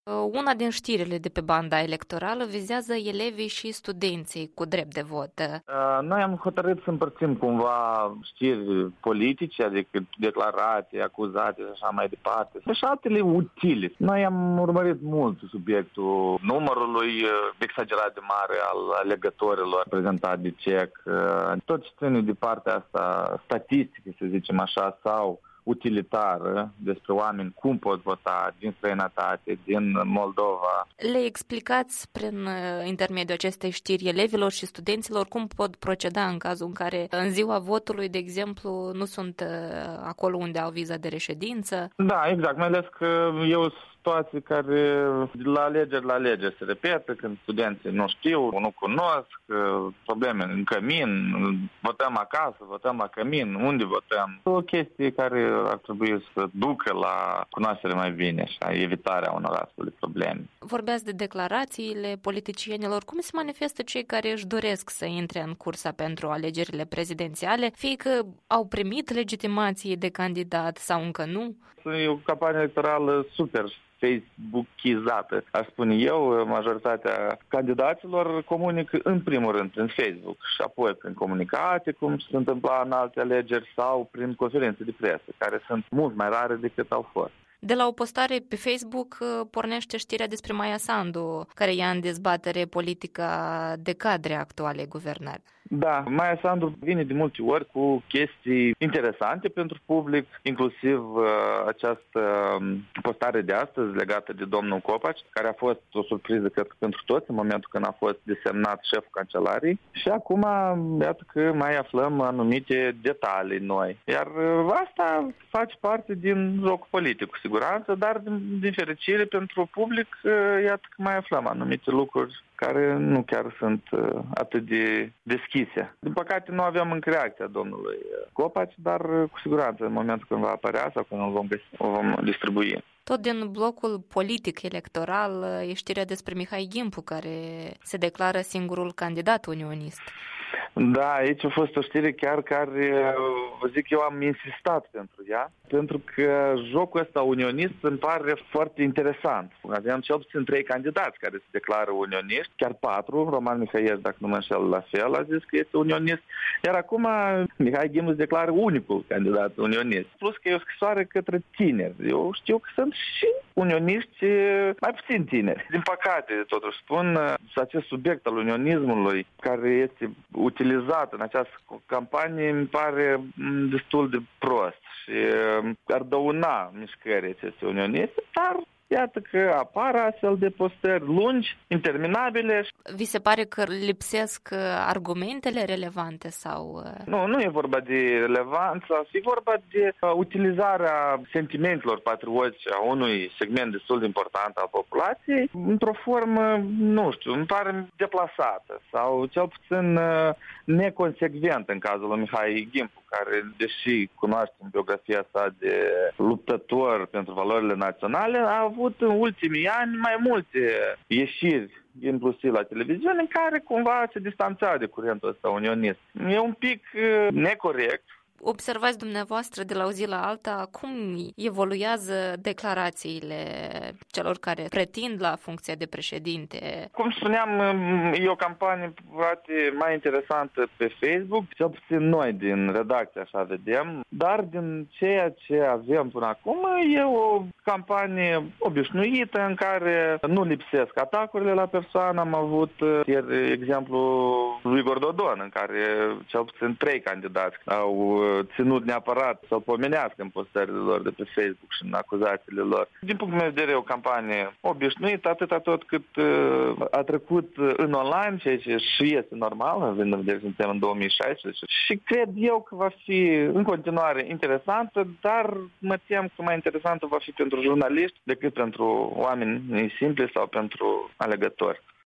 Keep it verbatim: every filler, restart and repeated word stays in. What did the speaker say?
Una din știrile de pe banda electorală vizează elevii și studenții cu drept de vot. Noi am hotărât să împărțim cumva știri politice, adică declarații, acuzații și așa mai departe, și altele utile. Noi am urmărit mult subiectul numărului exagerat de mare al alegătorilor prezentat de C E C. Tot ce ține de partea asta statistică, să zicem așa, sau utilitară despre oameni cum pot vota din străinătate, din Moldova. Le explicați prin intermediul acestei știri elevilor și studenților cum pot proceda în cazul în care în ziua votului, de exemplu, nu sunt acolo unde au viza de reședință? Da, exact, mai ales că eu situații care la alegeri la alegeri se repetă, când studenții nu știu, nu cunosc, probleme în cămin, votăm acasă, votăm la cămin, unde votăm. O chestie care ar trebui să ducă la cunoaștere mai bine și la evitarea unor astfel de probleme. Vorbeați de declarațiile politicienilor. Cum se manifestă cei care își doresc să intre în cursa pentru alegerile prezidențiale, fie că au primit legitimație de candidat sau încă nu? E o campanie electorală super Facebook-izată, aș spune eu. Majoritatea candidaților comunică în primul rând prin Facebook și apoi prin comunicate, cum se întâmpla în alte alegeri, sau prin conferințe de presă, care sunt mult mai rare decât au fost. De la o postare pe Facebook pornește știrea despre Maia Sandu, care ia în dezbatere politica de cadre actuale guvernări. Da, Maia Sandu vine de multe ori cu chestii interesante pentru public, inclusiv uh, această postare de astăzi legată de domnul Copaci, care a fost o surpriză, cred că, pentru toți în momentul când a fost desemnat șeful cancelarii. Și acum, iată că mai aflăm anumite detalii noi. Iar uh, asta face parte din jocul politic, cu siguranță, dar din, din fericire pentru public, uh, iată că mai aflăm anumite lucruri care nu chiar sunt uh, atât de deschise. Din păcate nu aveam încă reacția domnului Copaci, dar uh, cu siguranță în momentul când va apărea sau când o vom găsi, o vom distribui. Tot din blocul politic electoral e știrea despre Mihai Gimpu, care se declară singurul candidat unionist. Da, aici a fost o știre chiar care, vă zic, eu am insistat pentru ea, pentru că jocul ăsta unionist îmi pare foarte interesant. Avem cel puțin trei candidați care se declară unioniști, chiar patru. Roman Mihăieș, dacă nu mă înșel, la fel, a zis că este unionist. Iar acum Mihai Gimpu se declară unicul candidat unionist. Plus că e o scrisoare către tineri. Eu știu că sunt și unioniști mai puțin tineri. Din păcate, totuși spun, acest subiect al unionismului care este utilizat în această campanie mi pare destul de prost și ar dăuna mișcării acestei unioniste, dar iată că apar astfel de postări lungi, interminabile. Vi se pare că lipsesc argumentele relevante sau... Nu, nu e vorba de relevanță, e vorba de utilizarea sentimentelor patriotice a unui segment destul de important al populației într-o formă, nu știu, îmi pare deplasată sau cel puțin neconsecventă în cazul lui Mihai Gimpu, care, deși cunoaștem biografia sa de luptător pentru valorile naționale, a avut în ultimii ani mai multe ieșiri, inclusiv la televiziune, în care cumva se distanța de curentul ăsta unionist. E un pic necorect. Observați dumneavoastră de la o zi la alta cum evoluează declarațiile celor care pretind la funcția de președinte. Cum spuneam, e o campanie poate mai interesantă pe Facebook, cel puțin noi din redacție așa vedem, dar din ceea ce avem până acum e o campanie obișnuită în care nu lipsesc atacurile la persoană. Am avut ieri exemplu lui Dodon, în care cel puțin trei candidați au ținut neapărat să-l pomenească în postările lor de pe Facebook și în acuzațiile lor. Din punctul meu de vedere, e o campanie obișnuită, atâta tot cât uh, a trecut în online, ceea ce și este normal, având în vedere că suntem în două mii șaisprezece. Și cred eu că va fi în continuare interesantă, dar mă tem că mai interesantă va fi pentru jurnaliști decât pentru oameni simpli sau pentru alegători.